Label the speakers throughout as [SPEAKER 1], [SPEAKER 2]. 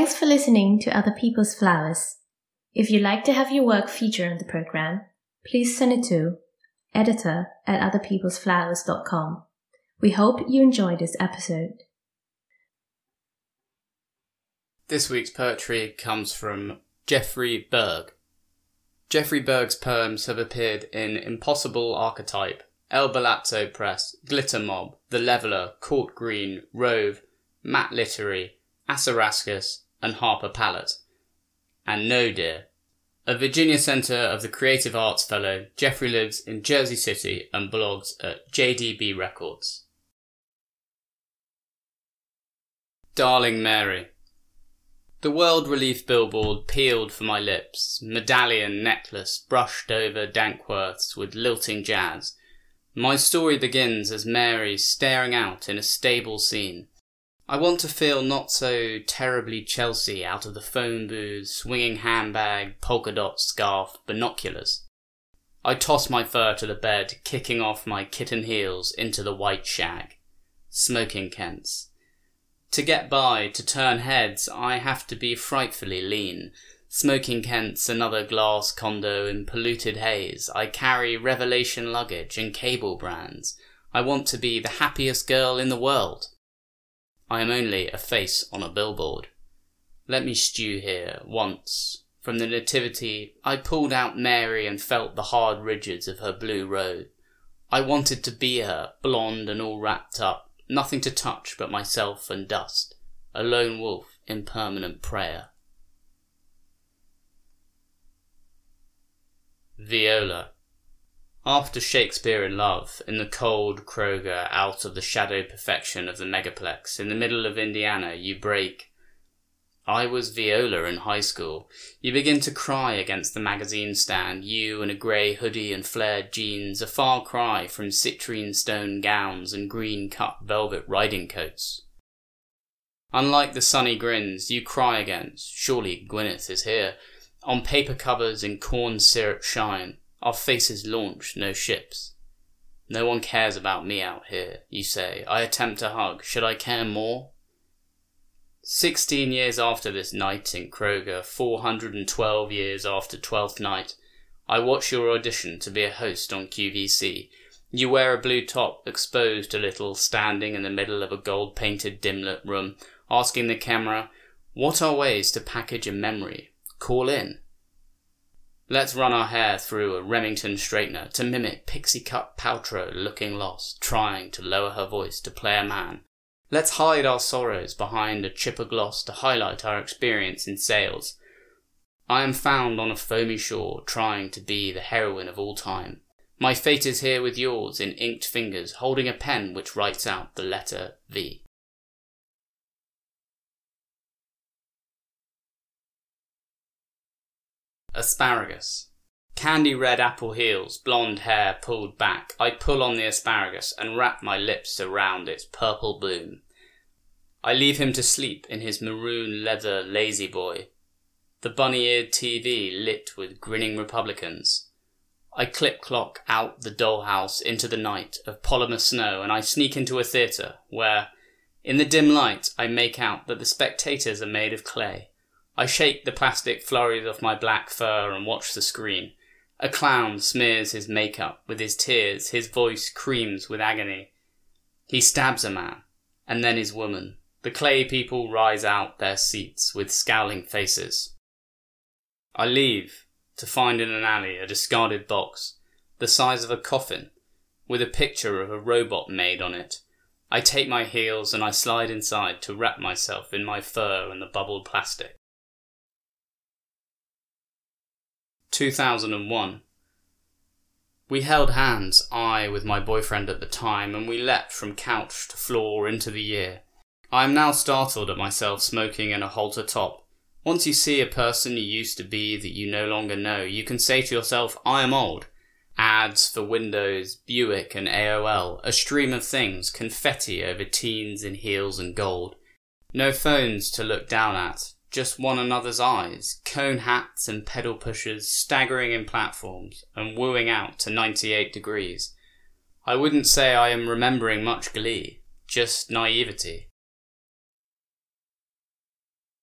[SPEAKER 1] Thanks for listening to Other People's Flowers. If you'd like to have your work featured on the program, please send it to editor@otherpeoplesflowers.com. We hope you enjoyed this episode.
[SPEAKER 2] This week's poetry comes from Jeffrey Berg. Jeffrey Berg's poems have appeared in Impossible Archetype, El Balazzo Press, Glitter Mob, The Leveller, Court Green, Rove, Matt Literary, Assarascus, and Harper Pallet. And No Dear. A Virginia Center of the Creative Arts Fellow, Jeffrey lives in Jersey City and blogs at JDB Records. Darling Mary. The World Relief billboard peeled for my lips, medallion necklace brushed over Dankworths with lilting jazz. My story begins as Mary staring out in a stable scene. I want to feel not so terribly Chelsea out of the phone booth, swinging handbag, polka dot scarf, binoculars. I toss my fur to the bed, kicking off my kitten heels into the white shag. Smoking Kents. To get by, to turn heads, I have to be frightfully lean. Smoking Kent's another glass condo in polluted haze. I carry Revelation luggage and cable brands. I want to be the happiest girl in the world. I am only a face on a billboard. Let me stew here. Once, from the Nativity, I pulled out Mary and felt the hard ridges of her blue robe. I wanted to be her, blonde and all wrapped up. Nothing to touch but myself and dust, a lone wolf in permanent prayer. Viola. After Shakespeare in Love, in the cold Kroger, out of the shadow perfection of the megaplex, in the middle of Indiana, you break. I was Viola in high school. You begin to cry against the magazine stand, you in a grey hoodie and flared jeans, a far cry from citrine stone gowns and green cut velvet riding coats. Unlike the sunny grins, you cry against, surely Gwyneth is here, on paper covers in corn syrup shine, our faces launch no ships. No one cares about me out here, you say. I attempt to hug, should I care more? 16 years after this night in Kroger, 412 years after Twelfth Night, I watch your audition to be a host on QVC. You wear a blue top, exposed a little, standing in the middle of a gold-painted dim-lit room, asking the camera, what are ways to package a memory? Call in. Let's run our hair through a Remington straightener to mimic pixie-cut Paltrow looking lost, trying to lower her voice to play a man. Let's hide our sorrows behind a chipper gloss to highlight our experience in sales. I am found on a foamy shore, trying to be the heroine of all time. My fate is here with yours in inked fingers, holding a pen which writes out the letter V. Asparagus. Candy red apple heels, blonde hair pulled back. I pull on the asparagus and wrap my lips around its purple bloom. I leave him to sleep in his maroon leather lazy boy. The bunny-eared TV lit with grinning Republicans. I clip-clock out the dollhouse into the night of polymer snow, and I sneak into a theatre where, in the dim light, I make out that the spectators are made of clay. I shake the plastic flurries off my black fur and watch the screen. A clown smears his makeup with his tears, his voice creams with agony. He stabs a man, and then his woman. The clay people rise out their seats with scowling faces. I leave to find in an alley a discarded box, the size of a coffin, with a picture of a robot made on it. I take my heels and I slide inside to wrap myself in my fur and the bubbled plastic. 2001. We held hands, I with my boyfriend at the time, and we leapt from couch to floor into the year. I am now startled at myself smoking in a halter top. Once you see a person you used to be that you no longer know, you can say to yourself, I am old. Ads for Windows, Buick and AOL, a stream of things, confetti over teens in heels and gold. No phones to look down at, just one another's eyes, cone hats and pedal pushers staggering in platforms and wooing out to 98 degrees. I wouldn't say I am remembering much glee, just naivety.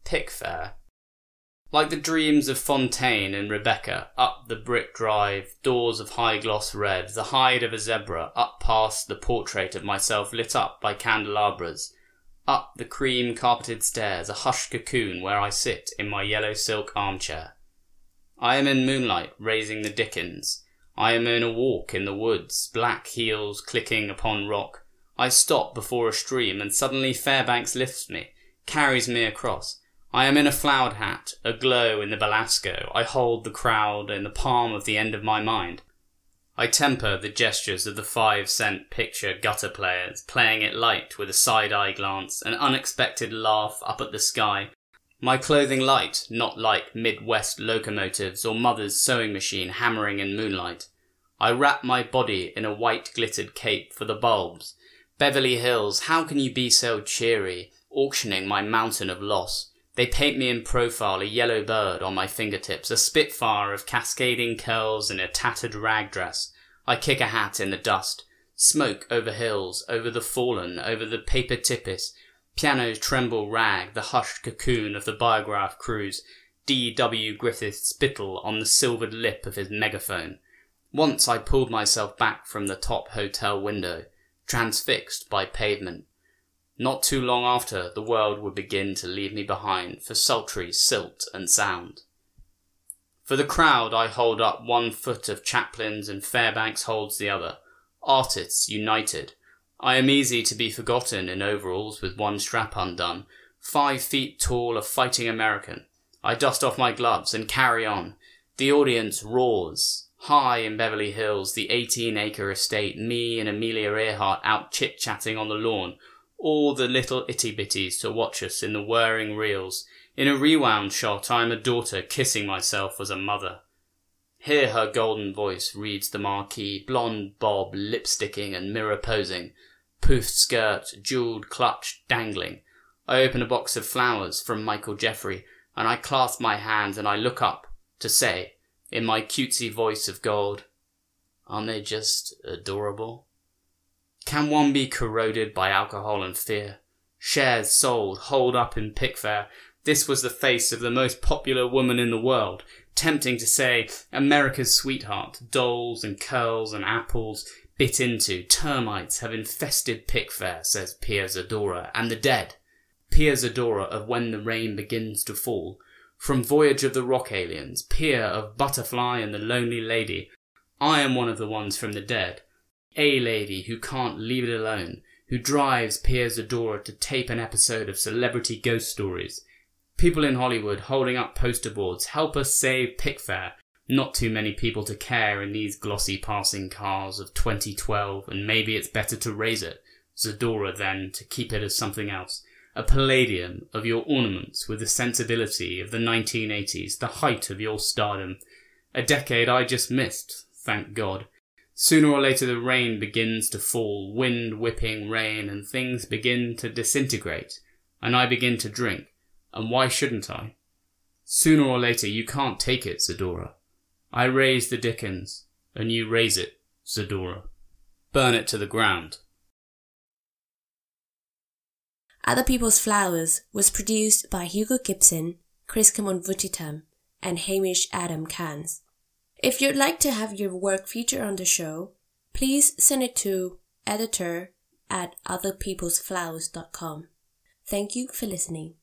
[SPEAKER 2] Pickfair. Like the dreams of Fontaine and Rebecca, up the brick drive, doors of high-gloss red, the hide of a zebra, up past the portrait of myself lit up by candelabras, up the cream-carpeted stairs, a hushed cocoon where I sit in my yellow silk armchair. I am in moonlight, raising the Dickens. I am in a walk in the woods, black heels clicking upon rock. I stop before a stream, and suddenly Fairbanks lifts me, carries me across. I am in a flowered hat, aglow in the Belasco. I hold the crowd in the palm of the end of my mind. I temper the gestures of the 5-cent picture gutter players, playing it light with a side-eye glance, an unexpected laugh up at the sky. My clothing light, not like Midwest locomotives or mother's sewing machine hammering in moonlight. I wrap my body in a white glittered cape for the bulbs. Beverly Hills, how can you be so cheery, auctioning my mountain of loss? They paint me in profile, a yellow bird on my fingertips, a spitfire of cascading curls in a tattered rag dress. I kick a hat in the dust. Smoke over hills, over the fallen, over the paper tippis. Pianos tremble rag, the hushed cocoon of the Biograph cruise. D.W. Griffith spittle on the silvered lip of his megaphone. Once I pulled myself back from the top hotel window, transfixed by pavement. Not too long after, the world would begin to leave me behind for sultry silt and sound. For the crowd I hold up one foot of Chaplin's and Fairbanks holds the other. Artists united. I am easy to be forgotten in overalls with one strap undone. 5 feet tall, a fighting American. I dust off my gloves and carry on. The audience roars. High in Beverly Hills, the 18-acre estate, me and Amelia Earhart out chit-chatting on the lawn. All the little itty-bitties to watch us in the whirring reels. In a rewound shot, I am a daughter kissing myself as a mother. Hear her golden voice reads the marquee, blonde bob, lipsticking and mirror posing, poofed skirt, jewelled clutch dangling. I open a box of flowers from Michael Jeffrey, and I clasp my hands and I look up to say, in my cutesy voice of gold, aren't they just adorable? Can one be corroded by alcohol and fear? Shares sold, holed up in Pickfair. This was the face of the most popular woman in the world. Tempting to say, America's sweetheart. Dolls and curls and apples bit into. Termites have infested Pickfair, says Pia Zadora, and the dead. Pia Zadora of When the Rain Begins to Fall. From Voyage of the Rock Aliens. Pia of Butterfly and the Lonely Lady. I am one of the ones from the dead. A lady who can't leave it alone, who drives Pia Zadora to tape an episode of Celebrity Ghost Stories. People in Hollywood holding up poster boards, help us save Pickfair. Not too many people to care in these glossy passing cars of 2012, and maybe it's better to raise it, Zadora then, to keep it as something else. A palladium of your ornaments with the sensibility of the 1980s, the height of your stardom. A decade I just missed, thank God. Sooner or later the rain begins to fall, wind whipping rain, and things begin to disintegrate, and I begin to drink, and why shouldn't I? Sooner or later you can't take it, Zadora. I raise the Dickens, and you raise it, Zadora. Burn it to the ground.
[SPEAKER 3] Other People's Flowers was produced by Hugo Gibson, Chris Kamon-Vutitam, and Hamish Adam Kans. If you'd like to have your work featured on the show, please send it to editor@otherpeoplesflowers.com. Thank you for listening.